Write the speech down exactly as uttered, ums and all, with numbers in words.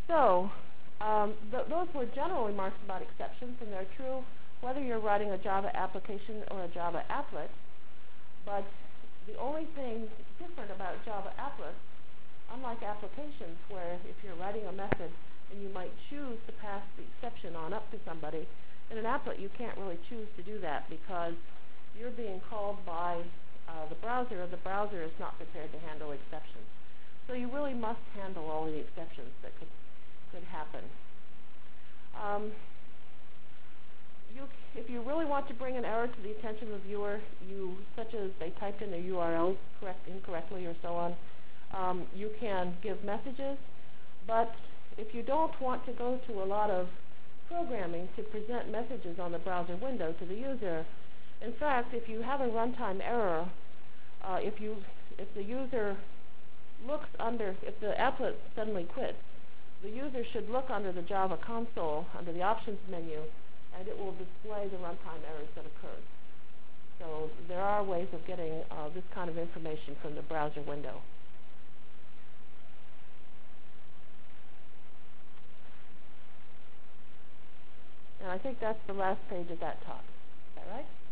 So um, th those were general remarks about exceptions, and they're true whether you're writing a Java application or a Java applet. But the only thing different about Java applets, unlike applications where if you're writing a method and you might choose to pass the exception on up to somebody, in an applet you can't really choose to do that because you're being called by uh, the browser, and the browser is not prepared to handle exceptions. So you really must handle all the exceptions that could, could happen. Um, you, if you really want to bring an error to the attention of the viewer, you, such as they typed in their U R Ls correct, incorrectly or so on, um, you can give messages. But if you don't want to go to a lot of programming to present messages on the browser window to the user, in fact, if you have a runtime error, uh, if you, if the user looks under, if the applet suddenly quits, the user should look under the Java console, under the options menu, and it will display the runtime errors that occurred. So there are ways of getting uh, this kind of information from the browser window. And I think that's the last page of that talk. Is that right?